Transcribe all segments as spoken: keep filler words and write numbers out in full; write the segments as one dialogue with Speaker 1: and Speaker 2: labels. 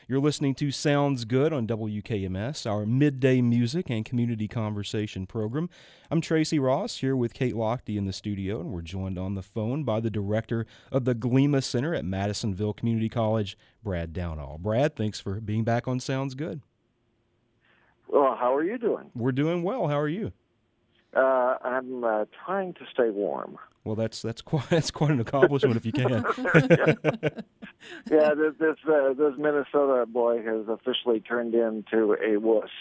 Speaker 1: You're listening to Sounds Good on W K M S, our midday music and community conversation program. I'm Tracy Ross here with Kate Lochte in the studio, and we're joined on the phone by the director of the Glima Center at Madisonville Community College, Brad Downall. Brad, thanks for being back on Sounds Good.
Speaker 2: Well, how are you doing?
Speaker 1: We're doing well. How are you?
Speaker 2: Uh, I'm uh, trying to stay warm.
Speaker 1: Well, that's that's quite that's quite an accomplishment if you can.
Speaker 2: yeah, this this, uh, this Minnesota boy has officially turned into a wuss.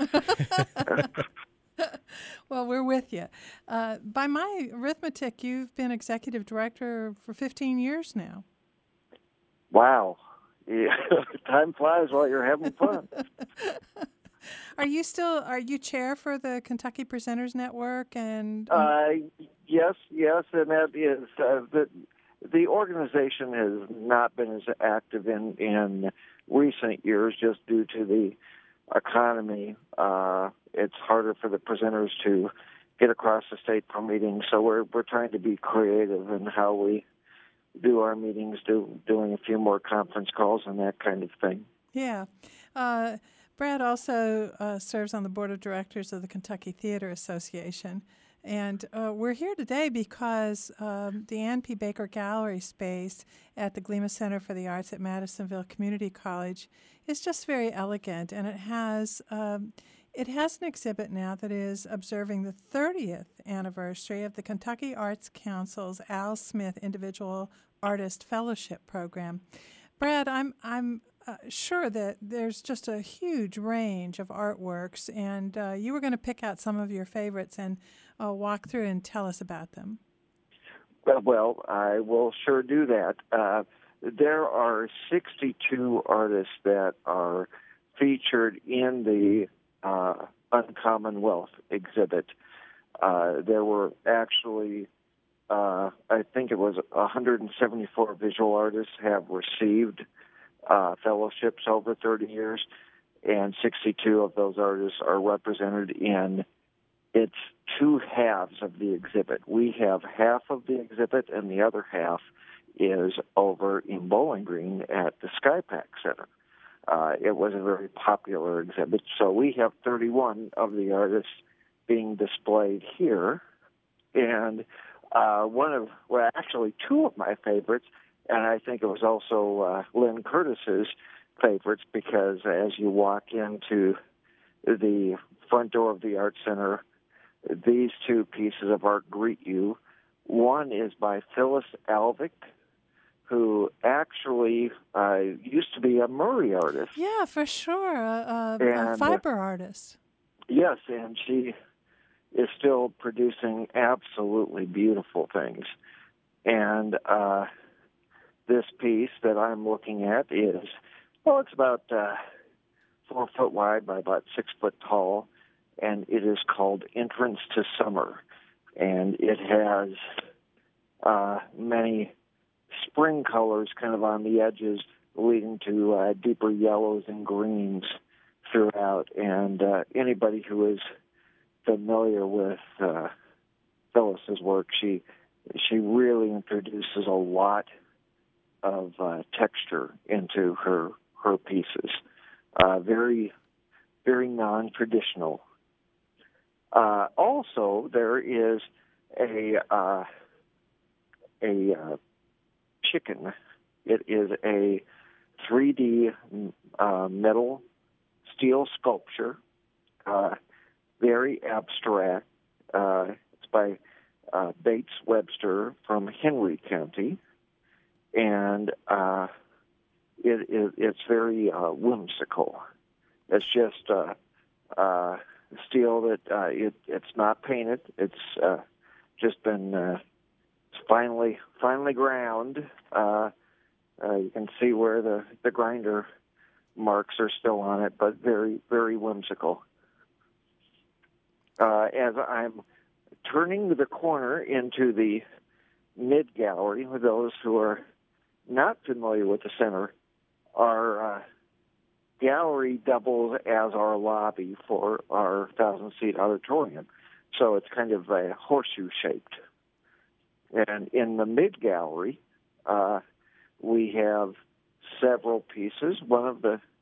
Speaker 3: Well, we're with you. Uh, by my arithmetic, you've been executive director for fifteen years now.
Speaker 2: Wow. Yeah. Time flies while you're having fun.
Speaker 3: Are you still, are you chair for the Kentucky Presenters Network? And um...
Speaker 2: uh, Yes, yes, and that is, uh, the, the organization has not been as active in, in recent years just due to the economy. Uh, it's harder for the presenters to get across the state for meetings, so we're we're trying to be creative in how we do our meetings, do, doing a few more conference calls and that kind of thing.
Speaker 3: Yeah. Uh, Brad also uh, serves on the board of directors of the Kentucky Theater Association. And uh, we're here today because um, the Ann P. Baker Gallery space at the Glima Center for the Arts at Madisonville Community College is just very elegant, and it has um, it has an exhibit now that is observing the thirtieth anniversary of the Kentucky Arts Council's Al Smith Individual Artist Fellowship Program. Brad, I'm I'm uh, sure that there's just a huge range of artworks, and uh, you were going to pick out some of your favorites and uh, walk through and tell us about them.
Speaker 2: Well, well I will sure do that. Uh, there are sixty-two artists that are featured in the uh, Uncommon Wealth exhibit. Uh, there were actually, uh, I think it was one hundred seventy-four visual artists have received uh, fellowships over thirty years, and sixty-two of those artists are represented in its two halves of the exhibit. We have half of the exhibit, and the other half is over in Bowling Green at the SkyPack Center. Uh, it was a very popular exhibit, so we have thirty-one of the artists being displayed here, and uh, one of, well, actually two of my favorites, and I think it was also uh, Lynn Curtis's favorites, because as you walk into the front door of the Art Center, these two pieces of art greet you. One is by Phyllis Alvick, who actually uh, used to be a Murray artist.
Speaker 3: Yeah, for sure, a, a,
Speaker 2: and,
Speaker 3: a fiber uh, artist.
Speaker 2: Yes, and she is still producing absolutely beautiful things. And uh, this piece that I'm looking at is, well, it's about uh, four foot wide by about six foot tall, and it is called Entrance to Summer. And it has uh, many spring colors kind of on the edges, leading to uh, deeper yellows and greens throughout. And uh, anybody who is familiar with uh, Phyllis's work, she she really introduces a lot of uh, texture into her her pieces. Uh, very, very non-traditional. Uh, also, there is a uh, a uh, chicken. It is a three D uh, metal steel sculpture, uh, very abstract. Uh, it's by uh, Bates Webster from Henry County, and uh, it, it, it's very uh, whimsical. It's just uh, uh, steel that uh, it, it's not painted. It's uh, just been uh, finely finely ground. Uh, uh, you can see where the, the grinder marks are still on it, but very, very whimsical. Uh, as I'm turning the corner into the mid-gallery, with those who are not familiar with the center, our uh, gallery doubles as our lobby for our thousand-seat auditorium. So it's kind of uh, horseshoe-shaped. And in the mid-gallery, uh, we have several pieces. One of the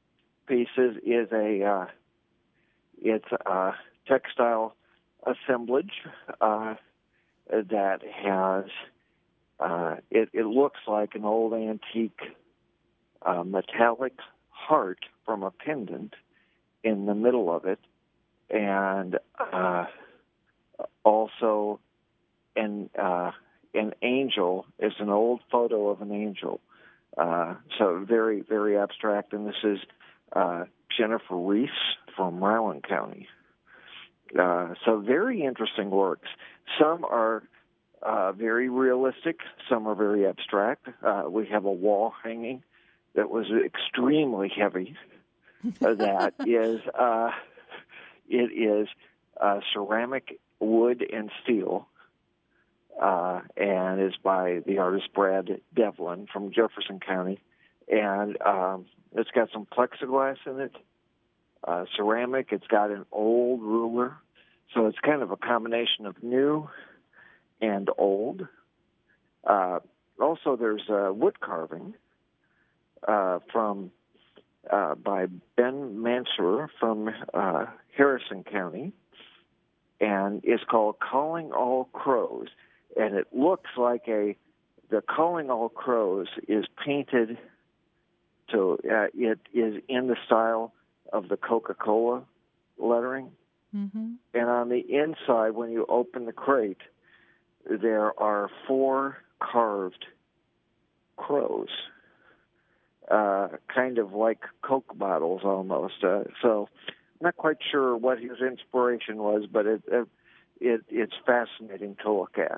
Speaker 2: pieces is a uh, it's a textile assemblage uh, that has uh, it, it looks like an old antique uh, metallic heart from a pendant in the middle of it, and uh, also an uh, an angel is an old photo of an angel. Uh, so very, very abstract. And this is uh, Jennifer Reese from Rowan County. Uh, so very interesting works. Some are uh, very realistic. Some are very abstract. Uh, we have a wall hanging that was extremely heavy. uh, that is, uh, it is uh, ceramic, wood, and steel. Uh, and is by the artist Brad Devlin from Jefferson County. And um, it's got some plexiglass in it, uh, ceramic. It's got an old ruler. So it's kind of a combination of new and old. Uh, also, there's uh, wood carving uh, from uh, by Ben Mansour from uh, Harrison County. And it's called Calling All Crows. And it looks like a, the Calling All Crows is painted to, uh, it is in the style of the Coca-Cola lettering.
Speaker 3: Mm-hmm.
Speaker 2: And on the inside, when you open the crate, there are four carved crows, uh, kind of like Coke bottles almost. Uh, so I'm not quite sure what his inspiration was, but it, it, it it's fascinating to look at.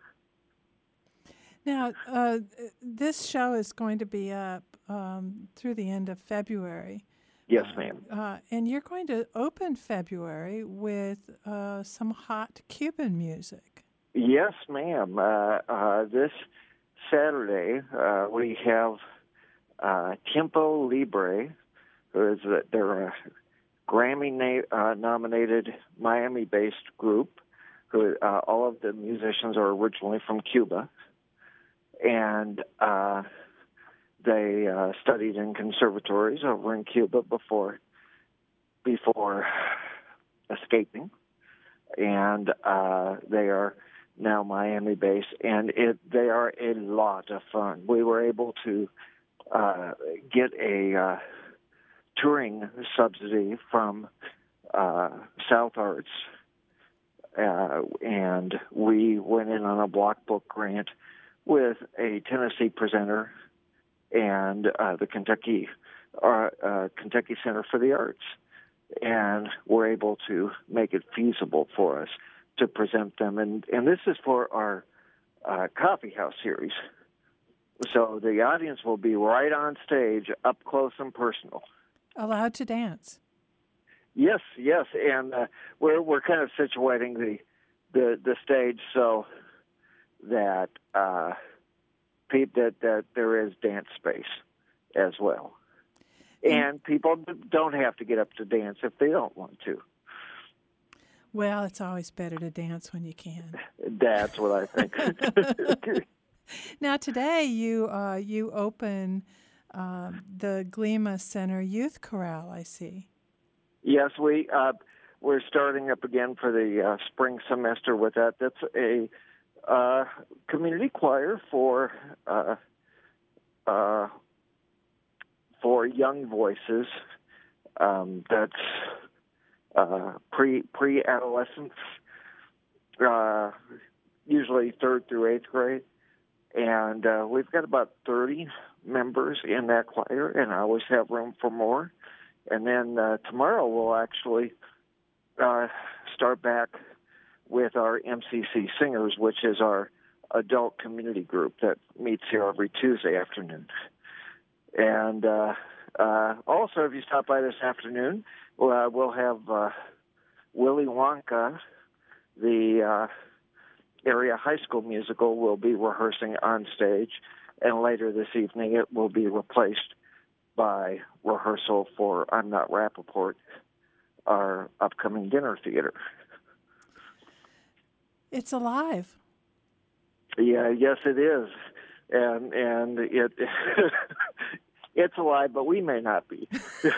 Speaker 3: Now, uh, this show is going to be up um, through the end of February.
Speaker 2: Yes, ma'am.
Speaker 3: Uh, and you're going to open February with uh, some hot Cuban music.
Speaker 2: Yes, ma'am. Uh, uh, this Saturday, uh, we have uh, Tiempo Libre, who is a, they're a Grammy-nominated Miami-based group. Who uh, all of the musicians are originally from Cuba. And uh, they uh, studied in conservatories over in Cuba before before escaping, and uh, they are now Miami-based, and it they are a lot of fun. We were able to uh, get a uh, touring subsidy from uh, South Arts, uh, and we went in on a block book grant with a Tennessee presenter and uh, the Kentucky uh, uh, Kentucky Center for the Arts, and we're able to make it feasible for us to present them. And, and this is for our uh, Coffee House series. So the audience will be right on stage, up close and personal.
Speaker 3: Allowed to dance.
Speaker 2: Yes, yes, and uh, we're we're kind of situating the the, the stage so that uh, that that there is dance space as well, and people don't have to get up to dance if they don't want to.
Speaker 3: Well, it's always better to dance when you can.
Speaker 2: That's what I think.
Speaker 3: Now, today you uh, you open uh, the Glima Center Youth Chorale. I see. Yes,
Speaker 2: we uh, we're starting up again for the uh, spring semester with that. That's a Uh, community choir for uh, uh, for young voices. Um, that's uh, pre pre adolescents, uh, usually third through eighth grade, and uh, we've got about thirty members in that choir, and I always have room for more. And then uh, tomorrow we'll actually uh, start back with our M C C Singers, which is our adult community group that meets here every Tuesday afternoon. And uh, uh, also, if you stop by this afternoon, uh, we'll have uh, Willy Wonka, the uh, area high school musical, will be rehearsing on stage, and later this evening it will be replaced by rehearsal for I'm Not Rappaport, our upcoming dinner theater.
Speaker 3: It's alive.
Speaker 2: Yeah, yes, it is, and and it It's a lie, but we may not be.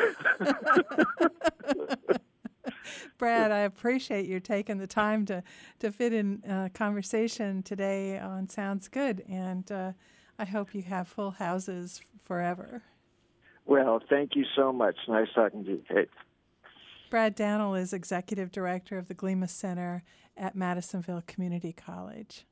Speaker 3: Brad, I appreciate you taking the time to, to fit in uh, conversation today on Sounds Good, and uh, I hope you have full houses forever.
Speaker 2: Well, thank you so much. Nice talking to you, Kate.
Speaker 3: Brad Dannel is Executive Director of the Gleamis Center at Madisonville Community College.